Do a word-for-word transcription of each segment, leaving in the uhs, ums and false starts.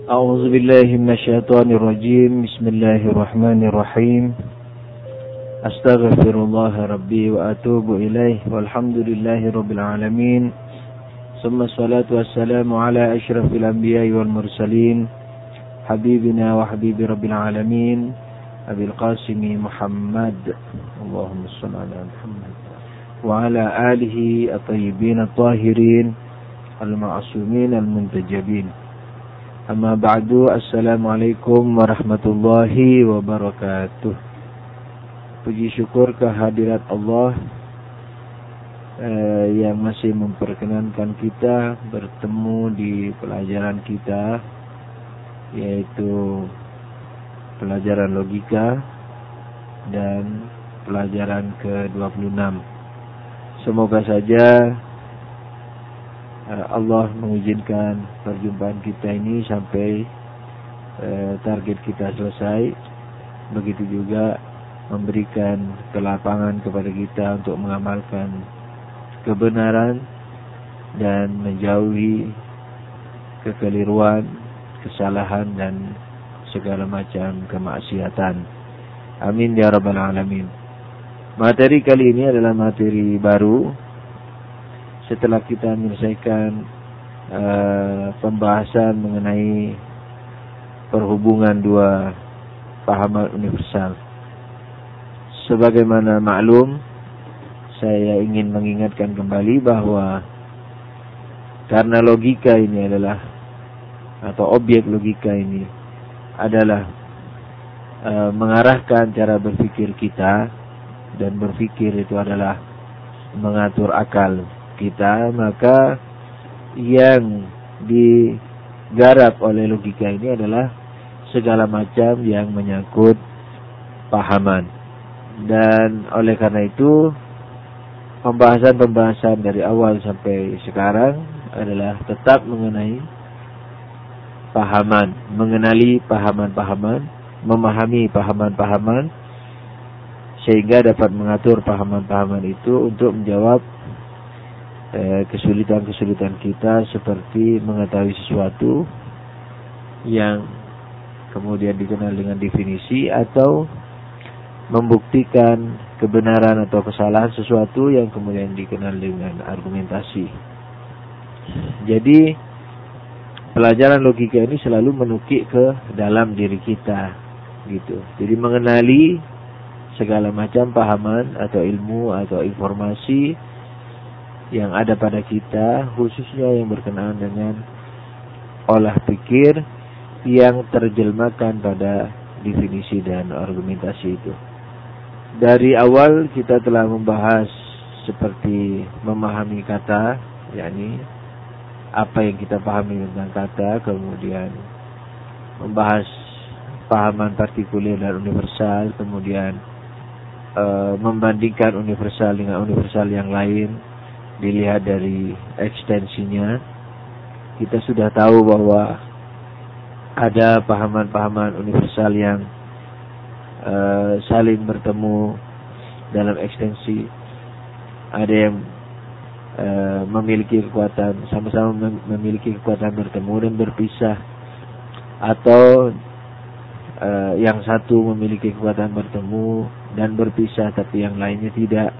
أعوذ بالله من الشيطان الرجيم. بسم الله الرحمن الرحيم. أستغفر الله ربي وأتوب إليه والحمد لله رب العالمين. ثم الصلاة والسلام على أشرف الأنبياء والمرسلين حبيبنا وحبيب رب العالمين أبي القاسم محمد اللهم صل على محمد وعلى آله الطيبين الطاهرين المعصومين المنتجبين. Amma ba'du, assalamualaikum warahmatullahi wabarakatuh. Puji syukur kehadirat Allah eh, yang masih memperkenankan kita bertemu di pelajaran kita, yaitu pelajaran logika dan pelajaran ke dua puluh enam. Semoga saja Allah mengizinkan perjumpaan kita ini sampai eh, target kita selesai. Begitu juga memberikan kelapangan kepada kita untuk mengamalkan kebenaran dan menjauhi kekeliruan, kesalahan dan segala macam kemaksiatan. Amin ya rabbal alamin. Materi kali ini adalah materi baru. Setelah kita menyelesaikan uh, pembahasan mengenai perhubungan dua pahaman universal. Sebagaimana maklum, saya ingin mengingatkan kembali bahwa karena logika ini adalah, atau objek logika ini adalah uh, mengarahkan cara berpikir kita, dan berpikir itu adalah mengatur akal kita, maka yang digarap oleh logika ini adalah segala macam yang menyangkut pahaman. Dan oleh karena itu pembahasan-pembahasan dari awal sampai sekarang adalah tetap mengenai pahaman, mengenali pahaman-pahaman, memahami pahaman-pahaman, sehingga dapat mengatur pahaman-pahaman itu untuk menjawab kesulitan-kesulitan kita, seperti mengetahui sesuatu yang kemudian dikenal dengan definisi, atau membuktikan kebenaran atau kesalahan sesuatu yang kemudian dikenal dengan argumentasi. Jadi pelajaran logika ini selalu menukik ke dalam diri kita, gitu. Jadi mengenali segala macam pahaman atau ilmu atau informasi yang ada pada kita, khususnya yang berkenaan dengan olah pikir yang terjemahkan pada definisi dan argumentasi itu. Dari awal kita telah membahas seperti memahami kata, yakni apa yang kita pahami tentang kata, kemudian membahas pahaman partikular dan universal, kemudian e, membandingkan universal dengan universal yang lain, dilihat dari ekstensinya. Kita sudah tahu bahwa ada pahaman-pahaman universal yang uh, saling bertemu dalam ekstensi. Ada yang uh, memiliki kekuatan, sama-sama mem- memiliki kekuatan bertemu dan berpisah. Atau uh, yang satu memiliki kekuatan bertemu dan berpisah, tapi yang lainnya tidak.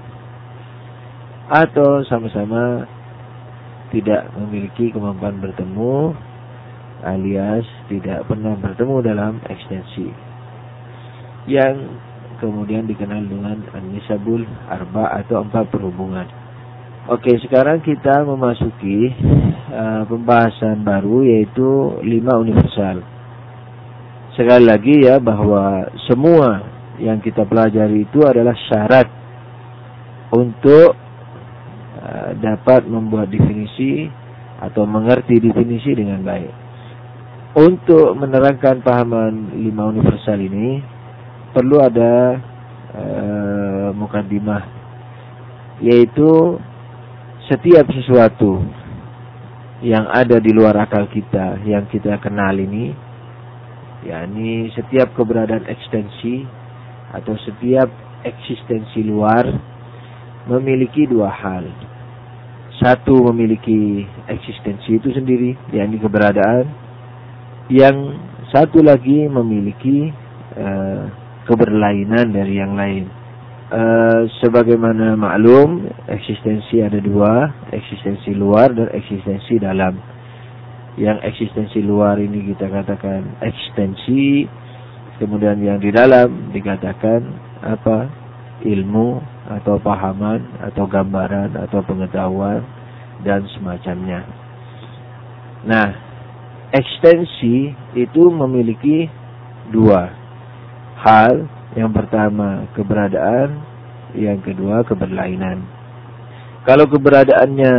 Atau sama-sama tidak memiliki kemampuan bertemu, alias tidak pernah bertemu dalam ekstensi, yang kemudian dikenal dengan an-nisabul arba atau empat perhubungan. Oke, sekarang kita memasuki uh, pembahasan baru, yaitu lima universal. Sekali lagi ya, bahwa semua yang kita pelajari itu adalah syarat untuk dapat membuat definisi atau mengerti definisi dengan baik. Untuk menerangkan pahaman lima universal ini perlu ada uh, mukaddimah, yaitu setiap sesuatu yang ada di luar akal kita yang kita kenal ini, yakni setiap keberadaan ekstensi atau setiap eksistensi luar memiliki dua hal. Satu, memiliki eksistensi itu sendiri, yakni keberadaan. yang satu lagi memiliki uh, keberlainan dari yang lain. Uh, sebagaimana maklum, eksistensi ada dua, eksistensi luar dan eksistensi dalam. Yang eksistensi luar ini kita katakan ekstensi, kemudian yang di dalam dikatakan apa? Ilmu atau pahaman atau gambaran atau pengetahuan dan semacamnya. Nah, ekstensi itu memiliki dua hal. Yang pertama keberadaan, yang kedua keberlainan. Kalau keberadaannya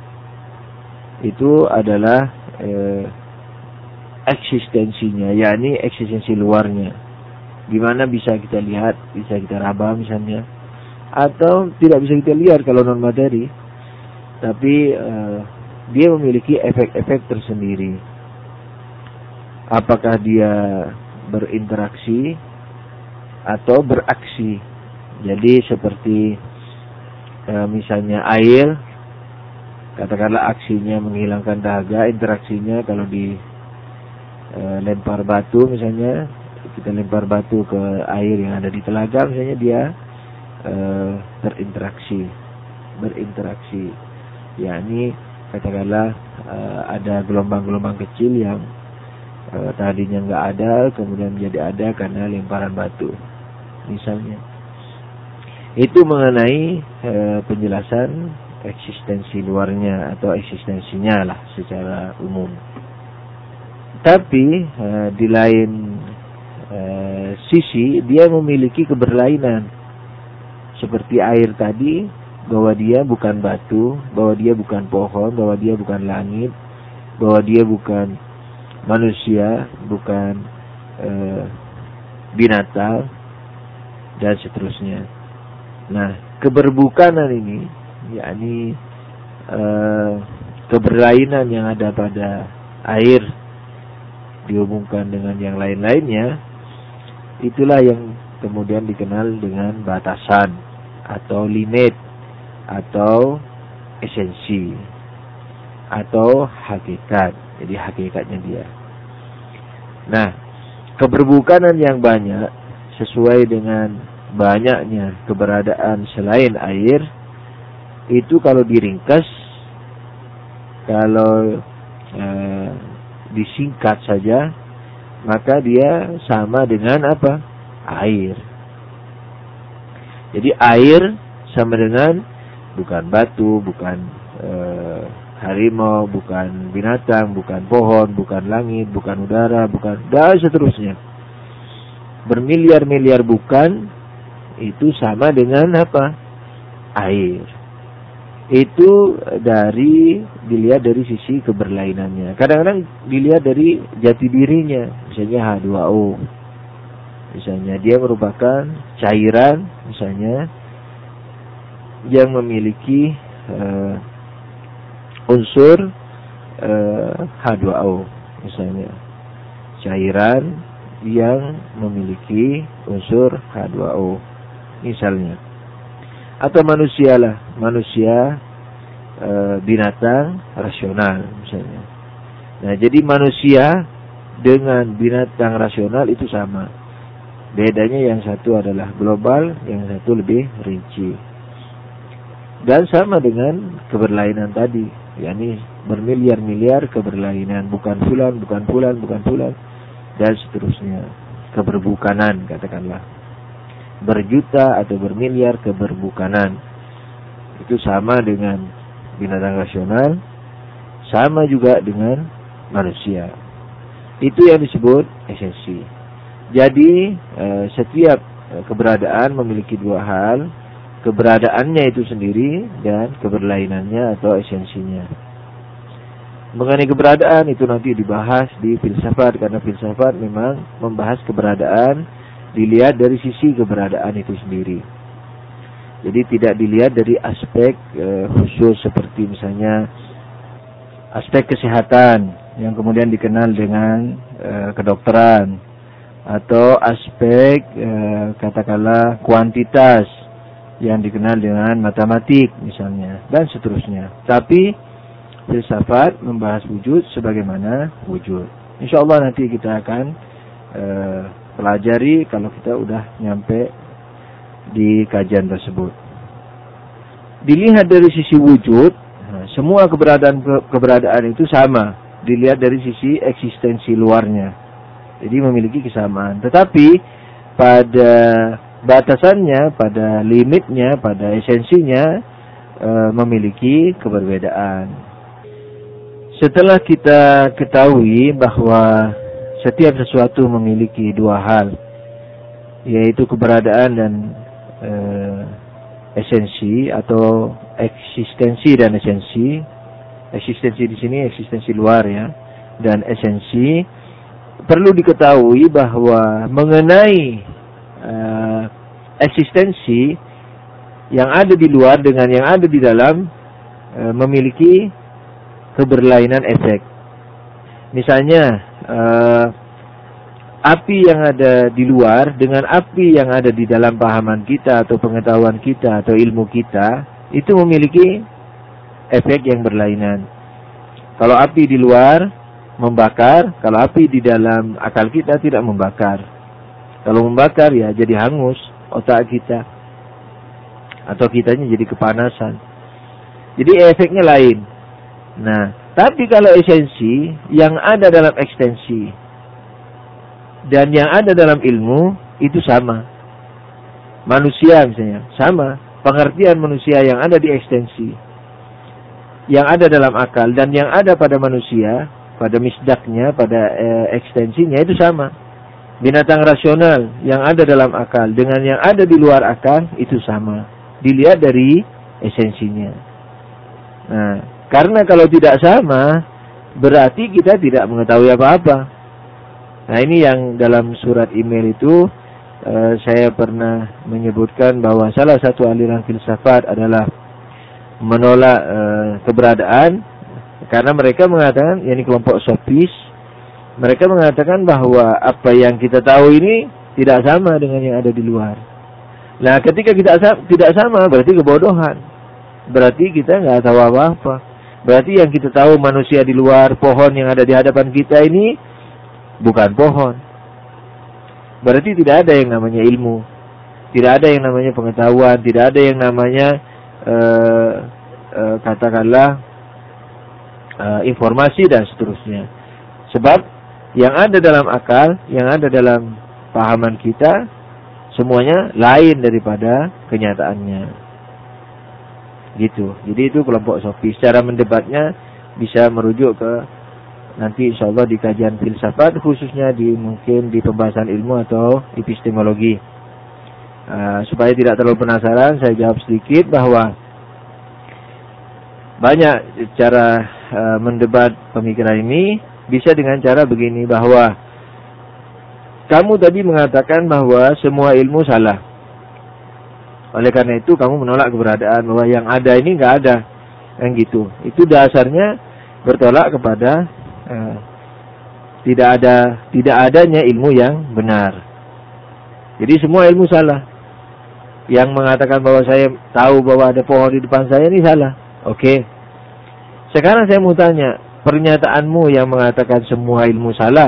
itu adalah eh, eksistensinya, yakni eksistensi luarnya. Gimana bisa kita lihat, bisa kita raba misalnya, atau tidak bisa kita lihat kalau non materi, tapi eh, dia memiliki efek-efek tersendiri. Apakah dia berinteraksi atau beraksi. Jadi seperti e, misalnya air, katakanlah aksinya menghilangkan dahaga, interaksinya kalau di e, lempar batu misalnya, kita lempar batu ke air yang ada di telaga misalnya, dia e, terinteraksi, berinteraksi. Yakni katakanlah e, ada gelombang-gelombang kecil yang e, tadinya nggak ada, kemudian menjadi ada karena lemparan batu. Misalnya, itu mengenai e, penjelasan eksistensi luarnya atau eksistensinya lah secara umum. Tapi e, di lain e, sisi dia memiliki keberlainan, seperti air tadi, bahwa dia bukan batu, bahwa dia bukan pohon, bahwa dia bukan langit, bahwa dia bukan manusia, bukan e, binatang, dan seterusnya. Nah, keberbukanan ini, yakni eh, keberlainan yang ada pada air dihubungkan dengan yang lain-lainnya, itulah yang kemudian dikenal dengan batasan atau limit atau esensi atau hakikat. Jadi hakikatnya dia. Nah, keberbukanan yang banyak sesuai dengan banyaknya keberadaan selain air, itu kalau diringkas, kalau eh, disingkat saja, maka dia sama dengan apa? Air. Jadi air sama dengan bukan batu, bukan eh, harimau, bukan binatang, bukan pohon, bukan langit, bukan udara, bukan, dan seterusnya. Bermiliar-miliar bukan, itu sama dengan apa? Air. Itu dari dilihat dari sisi keberlainannya. Kadang-kadang dilihat dari jati dirinya, misalnya H dua O. Misalnya dia merupakan cairan, misalnya yang memiliki uh, unsur uh, H dua O, misalnya cairan yang memiliki unsur H dua O, misalnya. Atau manusia lah, manusia e, binatang rasional misalnya. Nah, jadi manusia dengan binatang rasional itu sama. Bedanya yang satu adalah global, yang satu lebih rinci. Dan sama dengan keberlainan tadi, yakni bermiliar-miliar keberlainan, bukan fulan, bukan fulan, bukan fulan, dan seterusnya. Keberbukanan katakanlah, berjuta atau bermiliar keberbukanan, itu sama dengan binatang rasional, sama juga dengan manusia. Itu yang disebut esensi. Jadi eh, setiap keberadaan memiliki dua hal, keberadaannya itu sendiri dan keberlainannya atau esensinya. Mengenai keberadaan itu nanti dibahas di filsafat, karena filsafat memang membahas keberadaan dilihat dari sisi keberadaan itu sendiri. Jadi tidak dilihat dari aspek e, khusus seperti misalnya aspek kesehatan yang kemudian dikenal dengan e, kedokteran, atau aspek e, katakanlah kuantitas yang dikenal dengan matematik misalnya, dan seterusnya. Tapi filsafat membahas wujud sebagaimana wujud. Insya Allah nanti kita akan uh, pelajari kalau kita udah nyampe di kajian tersebut. Dilihat dari sisi wujud, nah, semua keberadaan keberadaan itu sama. Dilihat dari sisi eksistensi luarnya, jadi memiliki kesamaan. Tetapi pada batasannya, pada limitnya, pada esensinya e, memiliki keberbedaan. Setelah kita ketahui bahwa setiap sesuatu memiliki dua hal, yaitu keberadaan dan e, esensi atau eksistensi dan esensi. Eksistensi di sini eksistensi luar ya, dan esensi. Perlu diketahui bahwa mengenai uh, eksistensi yang ada di luar dengan yang ada di dalam uh, memiliki keberlainan efek. Misalnya uh, api yang ada di luar dengan api yang ada di dalam pahaman kita atau pengetahuan kita atau ilmu kita itu memiliki efek yang berlainan. Kalau api di luar membakar, kalau api di dalam akal kita tidak membakar. Kalau membakar ya jadi hangus otak kita, atau kitanya jadi kepanasan. Jadi efeknya lain. Nah, tapi kalau esensi yang ada dalam ekstensi dan yang ada dalam ilmu itu sama. Manusia misalnya sama, pengertian manusia yang ada di ekstensi, yang ada dalam akal dan yang ada pada manusia, pada misdaknya, pada eh, ekstensinya itu sama. Binatang rasional yang ada dalam akal dengan yang ada di luar akal itu sama. Dilihat dari esensinya. Nah, karena kalau tidak sama, berarti kita tidak mengetahui apa-apa. Nah, ini yang dalam surat email itu eh, saya pernah menyebutkan bahwa salah satu aliran filsafat adalah menolak e, keberadaan, karena mereka mengatakan, yakni kelompok sofis, mereka mengatakan bahwa apa yang kita tahu ini tidak sama dengan yang ada di luar. Nah, ketika kita tidak sama, berarti kebodohan. Berarti kita nggak tahu apa-apa. Berarti yang kita tahu manusia di luar, pohon yang ada di hadapan kita ini bukan pohon. Berarti tidak ada yang namanya ilmu, tidak ada yang namanya pengetahuan, tidak ada yang namanya Uh, uh, katakanlah uh, informasi dan seterusnya. Sebab yang ada dalam akal, yang ada dalam pahaman kita, semuanya lain daripada kenyataannya. Gitu. Jadi itu kelompok sofis. Cara mendebatnya bisa merujuk ke nanti insya Allah di kajian filsafat, khususnya di mungkin di pembahasan ilmu atau epistemologi. Uh, supaya tidak terlalu penasaran, saya jawab sedikit bahwa banyak cara uh, mendebat pemikiran ini. Bisa dengan cara begini, bahwa kamu tadi mengatakan bahwa semua ilmu salah. Oleh karena itu kamu menolak keberadaan, bahwa yang ada ini nggak ada, yang gitu. Itu dasarnya bertolak kepada uh, tidak ada tidak adanya ilmu yang benar. Jadi semua ilmu salah. Yang mengatakan bahwa saya tahu bahwa ada pohon di depan saya ini salah. Oke. Sekarang saya mau tanya, pernyataanmu yang mengatakan semua ilmu salah,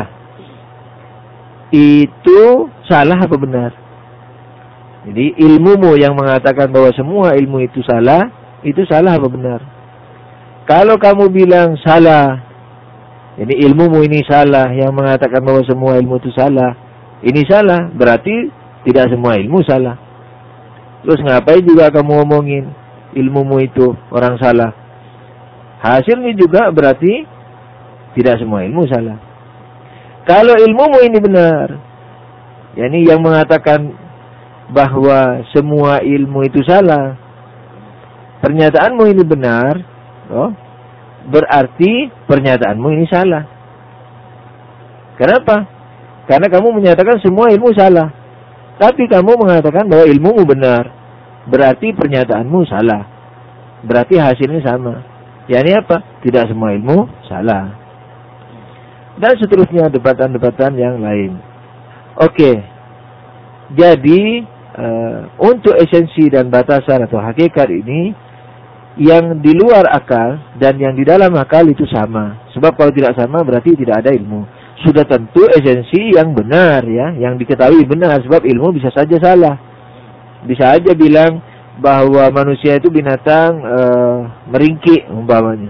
itu salah apa benar? Jadi ilmumu yang mengatakan bahwa semua ilmu itu salah, itu salah apa benar? Kalau kamu bilang salah, jadi ilmumu ini salah, yang mengatakan bahwa semua ilmu itu salah, ini salah, berarti tidak semua ilmu salah. Terus ngapain juga kamu ngomongin ilmumu itu orang salah? Hasilnya juga berarti tidak semua ilmu salah. Kalau ilmumu ini benar, yakni yang mengatakan bahwa semua ilmu itu salah, pernyataanmu ini benar, oh, berarti pernyataanmu ini salah. Kenapa? Karena kamu menyatakan semua ilmu salah, tapi kamu mengatakan bahwa ilmumu benar. Berarti pernyataanmu salah. Berarti hasilnya sama. Yani apa? Tidak semua ilmu salah. Dan seterusnya debatan-debatan yang lain. Oke. Jadi uh, untuk esensi dan batasan atau hakikat ini, yang di luar akal dan yang di dalam akal itu sama. Sebab kalau tidak sama berarti tidak ada ilmu. sudah tentu esensi yang benar ya, yang diketahui benar, sebab ilmu bisa saja salah. Bisa aja bilang bahwa manusia itu binatang e, meringkik umpamanya.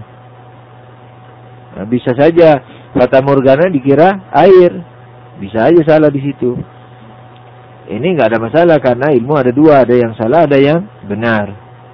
Nah, bisa saja fata morgana dikira air. Bisa aja salah di situ. Ini nggak ada masalah karena ilmu ada dua, ada yang salah, ada yang benar.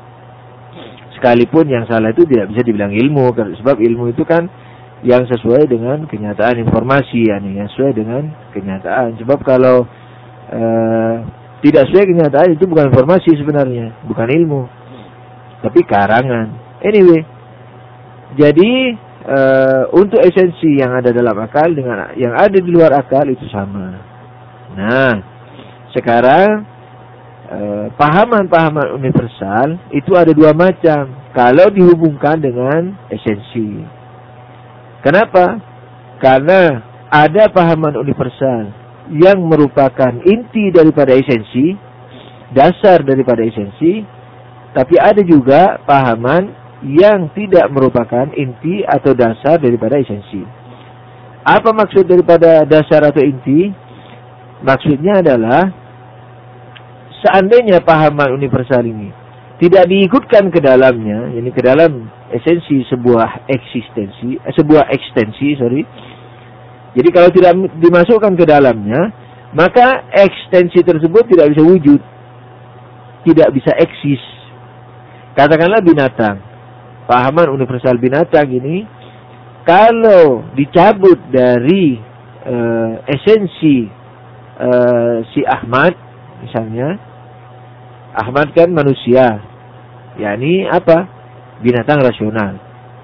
Sekalipun yang salah itu tidak bisa dibilang ilmu, sebab ilmu itu kan yang sesuai dengan kenyataan informasi, yani yang sesuai dengan kenyataan. Sebab kalau e, tidak sesuai kenyataan itu bukan informasi sebenarnya, bukan ilmu, tapi karangan. Anyway, jadi e, untuk esensi yang ada dalam akal dengan yang ada di luar akal itu sama. Nah, sekarang eh, pahaman-pahaman universal itu ada dua macam kalau dihubungkan dengan esensi. Kenapa? Karena ada pahaman universal yang merupakan inti daripada esensi, dasar daripada esensi, tapi ada juga pahaman yang tidak merupakan inti atau dasar daripada esensi. Apa maksud daripada dasar atau inti? Maksudnya adalah seandainya pahaman universal ini tidak diikutkan ke dalamnya, yakni ke dalam esensi sebuah eksistensi, eh, sebuah ekstensi, sorry. Jadi kalau tidak dimasukkan ke dalamnya, maka ekstensi tersebut tidak bisa wujud, tidak bisa eksis. Katakanlah binatang, pahaman universal binatang ini, kalau dicabut dari uh, esensi uh, si Ahmad, misalnya, Ahmad kan manusia, yakni apa? Binatang rasional.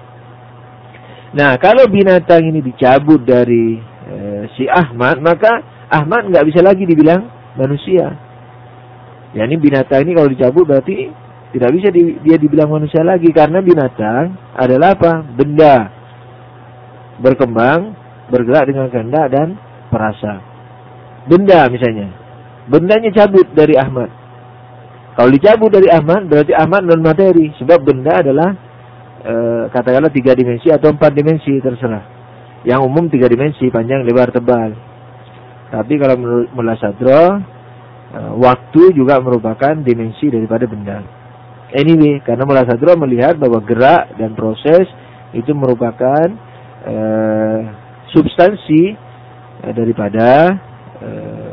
Nah, kalau binatang ini dicabut dari e, si Ahmad, maka Ahmad nggak bisa lagi dibilang manusia. Yakni binatang ini kalau dicabut berarti tidak bisa di, dia dibilang manusia lagi, karena binatang adalah apa? Benda berkembang, bergerak dengan kehendak dan perasa. Benda misalnya, bendanya cabut dari Ahmad. Kalau dicabut dari Ahmad, berarti Ahmad non materi. Sebab benda adalah e, katakanlah tiga dimensi atau empat dimensi, terserah. Yang umum tiga dimensi, panjang, lebar, tebal. Tapi kalau menurut Mullah Sadra, e, waktu juga merupakan dimensi daripada benda. Anyway, karena Mullah Sadra melihat bahwa gerak dan proses itu merupakan e, substansi e, daripada e,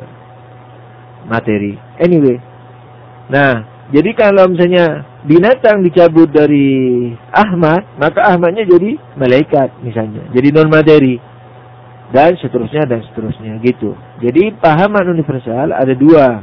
materi. Anyway. Nah, jadi kalau misalnya binatang dicabut dari Ahmad, maka Ahmadnya jadi malaikat misalnya, jadi non materi, dan seterusnya dan seterusnya gitu. Jadi pahaman universal ada dua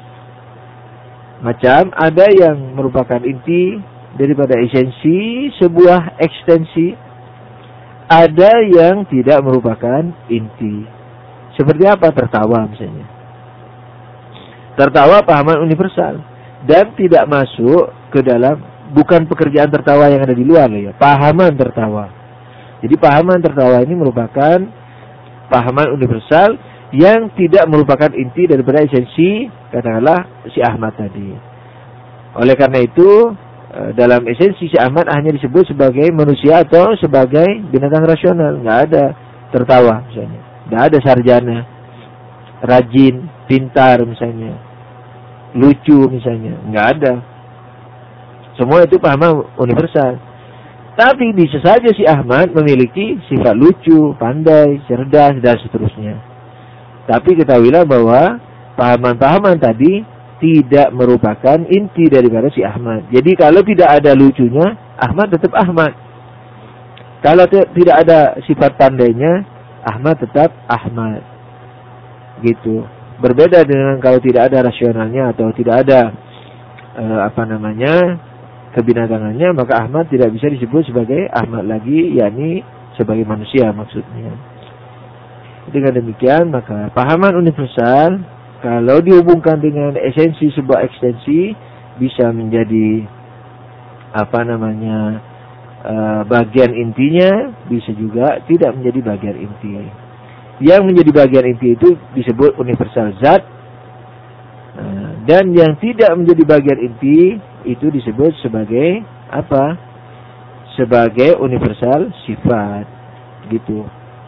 macam, ada yang merupakan inti daripada esensi sebuah ekstensi, ada yang tidak merupakan inti. Seperti apa? Tertawa misalnya. Tertawa pahaman universal dan tidak masuk ke dalam, bukan pekerjaan tertawa yang ada di luar ya, pahaman tertawa. Jadi pahaman tertawa ini merupakan pahaman universal yang tidak merupakan inti daripada esensi, katakanlah si Ahmad tadi. Oleh karena itu dalam esensi si Ahmad hanya disebut sebagai manusia atau sebagai binatang rasional, nggak ada tertawa misalnya, nggak ada sarjana, rajin, pintar misalnya, lucu misalnya, nggak ada. Semua itu pahaman universal. Tapi bisa saja si Ahmad memiliki sifat lucu, pandai, cerdas, dan seterusnya. Tapi ketahuilah bahwa pahaman-pahaman tadi tidak merupakan inti daripada si Ahmad. Jadi kalau tidak ada lucunya, Ahmad tetap Ahmad. Kalau tidak ada sifat pandainya, Ahmad tetap Ahmad. Gitu. Berbeda dengan kalau tidak ada rasionalnya atau tidak ada eh, apa namanya kebinatangannya, maka Ahmad tidak bisa disebut sebagai Ahmad lagi, yakni sebagai manusia maksudnya. Dengan demikian, maka pahaman universal kalau dihubungkan dengan esensi sebuah ekstensi bisa menjadi apa namanya uh, bagian intinya, bisa juga tidak menjadi bagian inti. Yang menjadi bagian inti itu disebut universal zat, uh, dan yang tidak menjadi bagian inti itu disebut sebagai apa? Sebagai universal sifat, gitu.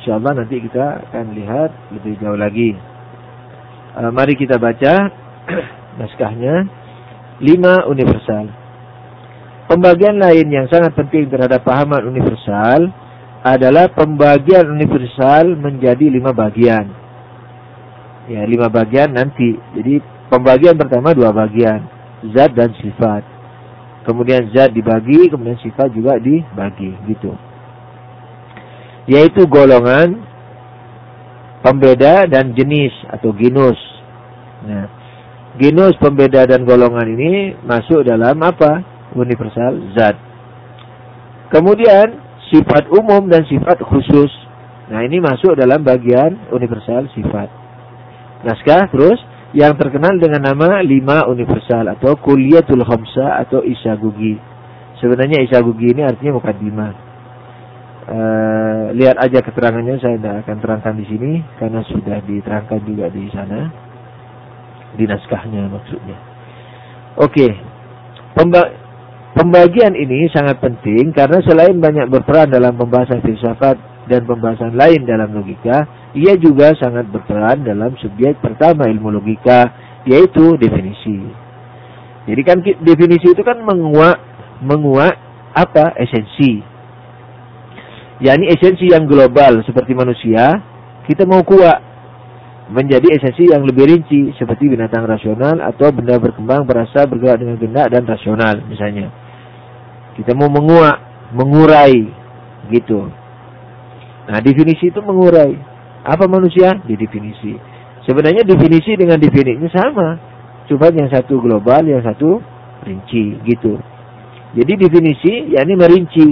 Insyaallah nanti kita akan lihat lebih jauh lagi. Uh, mari kita baca naskahnya. Lima universal. Pembagian lain yang sangat penting terhadap pahaman universal adalah pembagian universal menjadi lima bagian. Ya, lima bagian nanti. Jadi pembagian pertama dua bagian, zat dan sifat. Kemudian zat dibagi, kemudian sifat juga dibagi, gitu. Yaitu golongan, pembeda dan jenis atau genus. Nah, genus, pembeda dan golongan ini masuk dalam apa? Universal zat. Kemudian sifat umum dan sifat khusus. Nah, ini masuk dalam bagian universal sifat. Naskah terus yang terkenal dengan nama lima universal atau Kulliyatul Khamsah atau Isagugi. Sebenarnya Isagugi ini artinya mukaddimah. Uh, lihat aja keterangannya, saya tidak akan terangkan di sini karena sudah diterangkan juga di sana, di naskahnya maksudnya. Oke, Pemba pembagian ini sangat penting karena selain banyak berperan dalam pembahasan filsafat dan pembahasan lain dalam logika, ia juga sangat berperan dalam subjek pertama ilmu logika, yaitu definisi. Jadi kan definisi itu kan menguak menguak apa? Esensi. yakni esensi yang global seperti manusia, kita mau kuak menjadi esensi yang lebih rinci seperti binatang rasional atau benda berkembang, berasa, bergerak dengan gendak dan rasional misalnya. Kita mau menguak, mengurai gitu. Nah, definisi itu mengurai. Apa manusia? Di definisi. Sebenarnya definisi dengan definisinya sama. Cuma yang satu global, yang satu rinci gitu. Jadi definisi yakni merinci.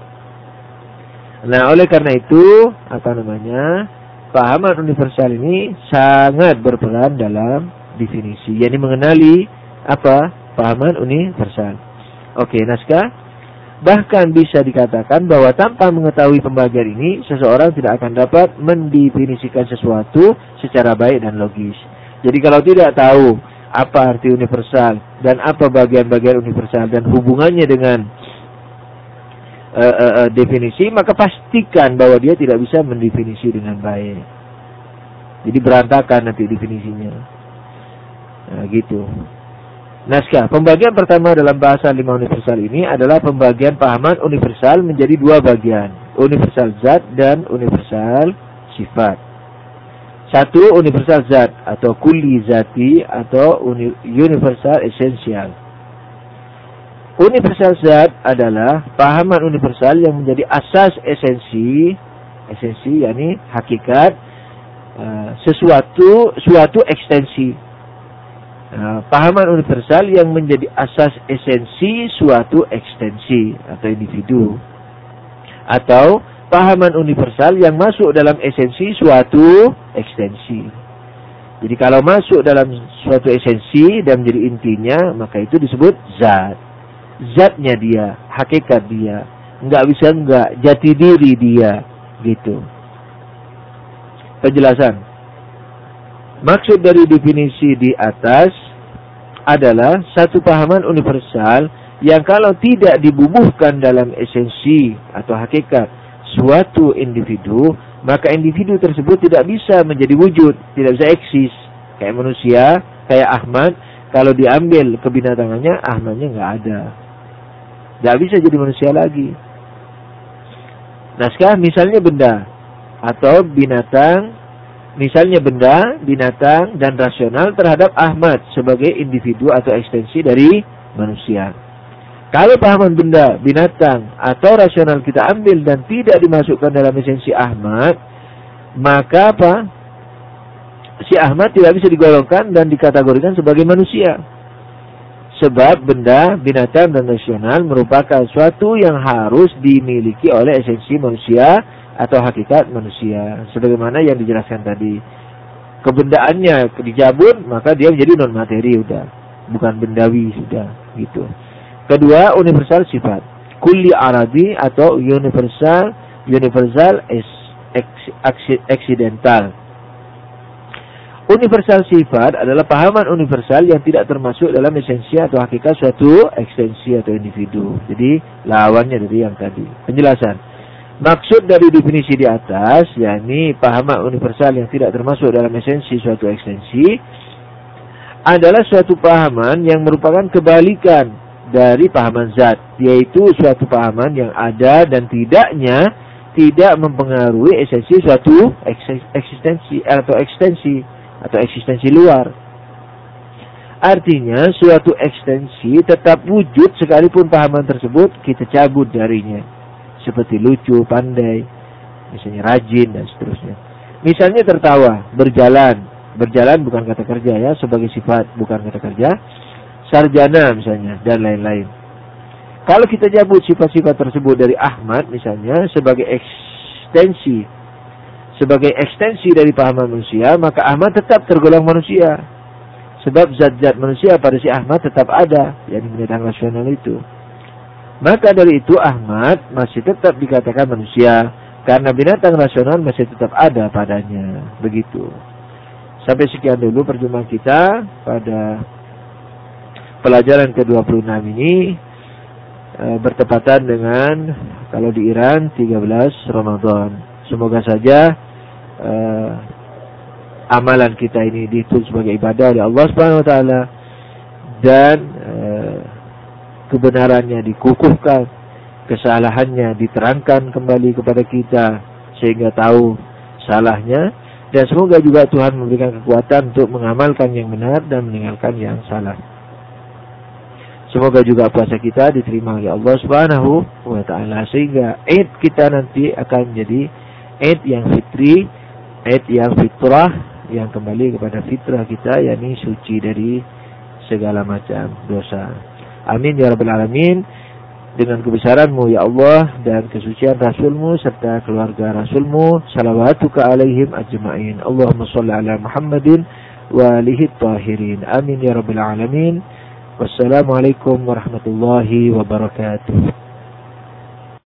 Nah, oleh karena itu, apa namanya? Pahaman universal ini sangat berperan dalam definisi, yakni mengenali apa? Pahaman universal. Oke, naskah. Bahkan bisa dikatakan bahwa tanpa mengetahui pembagian ini, seseorang tidak akan dapat mendefinisikan sesuatu secara baik dan logis. Jadi kalau tidak tahu apa arti universal dan apa bagian-bagian universal dan hubungannya dengan uh, uh, uh, definisi, maka pastikan bahwa dia tidak bisa mendefinisi dengan baik. Jadi berantakan nanti definisinya. Nah, gitu. Naskah, pembagian pertama dalam bahasa lima universal ini adalah pembagian pahaman universal menjadi dua bagian, universal zat dan universal sifat. Satu, universal zat atau kulli zati atau universal esensial. Universal zat adalah pahaman universal yang menjadi asas esensi, esensi yakni hakikat uh, sesuatu, suatu ekstensi. Nah, pahaman universal yang menjadi asas esensi suatu ekstensi atau individu. Atau pahaman universal yang masuk dalam esensi suatu ekstensi. Jadi kalau masuk dalam suatu esensi dan menjadi intinya, maka itu disebut zat. Zatnya dia, hakikat dia. Enggak bisa enggak, jati diri dia. Gitu. Penjelasan. Maksud dari definisi di atas adalah satu pahaman universal yang kalau tidak dibubuhkan dalam esensi atau hakikat suatu individu, maka individu tersebut tidak bisa menjadi wujud, tidak bisa eksis. Kayak manusia, kayak Ahmad, kalau diambil kebinatangannya, Ahmadnya nggak ada. Nggak bisa jadi manusia lagi. Naskah misalnya benda atau binatang. Misalnya benda, binatang, dan rasional terhadap Ahmad sebagai individu atau ekstensi dari manusia. Kalau pahaman benda, binatang, atau rasional kita ambil dan tidak dimasukkan dalam esensi Ahmad, maka apa? Si Ahmad tidak bisa digolongkan dan dikategorikan sebagai manusia. Sebab benda, binatang, dan rasional merupakan suatu yang harus dimiliki oleh esensi manusia atau hakikat manusia, sebagaimana yang dijelaskan tadi. Kebendaannya dicabut, maka dia menjadi non materi, udah bukan bendawi sudah gitu. Kedua, universal sifat, kulli aradi atau universal universal eksidental. Universal sifat adalah pahaman universal yang tidak termasuk dalam esensi atau hakikat suatu ekstensi atau individu. Jadi lawannya dari yang tadi. Penjelasan. Maksud dari definisi di atas, yakni pahaman universal yang tidak termasuk dalam esensi suatu ekstensi, adalah suatu pahaman yang merupakan kebalikan dari pahaman zat, yaitu suatu pahaman yang ada dan tidaknya tidak mempengaruhi esensi suatu eksistensi atau ekstensi atau eksistensi luar. Artinya suatu ekstensi tetap wujud sekalipun pahaman tersebut kita cabut darinya, seperti lucu, pandai, misalnya rajin dan seterusnya. Misalnya tertawa, berjalan, berjalan bukan kata kerja ya, sebagai sifat bukan kata kerja, sarjana misalnya dan lain-lain. Kalau kita cabut sifat-sifat tersebut dari Ahmad misalnya sebagai ekstensi, sebagai ekstensi dari pahaman manusia, maka Ahmad tetap tergolong manusia. Sebab zat-zat manusia pada si Ahmad tetap ada, yang binatang rasional itu. Maka dari itu Ahmad masih tetap dikatakan manusia, karena binatang rasional masih tetap ada padanya. Begitu. Sampai sekian dulu perjumpaan kita pada pelajaran ke dua puluh enam ini, e, bertepatan dengan, kalau di Iran, tiga belas Ramadan. Semoga saja e, amalan kita ini ditulis sebagai ibadah oleh Allah Subhanahu wa taala dan e, kebenarannya dikukuhkan, kesalahannya diterangkan kembali kepada kita sehingga tahu salahnya, dan semoga juga Tuhan memberikan kekuatan untuk mengamalkan yang benar dan meninggalkan yang salah. Semoga juga puasa kita diterima oleh Allah Subhanahu wa taala sehingga Id kita nanti akan menjadi Id yang fitri, Id yang fitrah, yang kembali kepada fitrah kita, yakni suci dari segala macam dosa. Amin ya rabbal alamin. Dengan kebesaran-Mu ya Allah dan kesucian Rasul-Mu serta keluarga Rasul-Mu, salawatuka alaihim ajma'in. Allahumma shalli ala Muhammadin wa alihi tahirin. Amin ya rabbal alamin. Wassalamualaikum warahmatullahi wabarakatuh.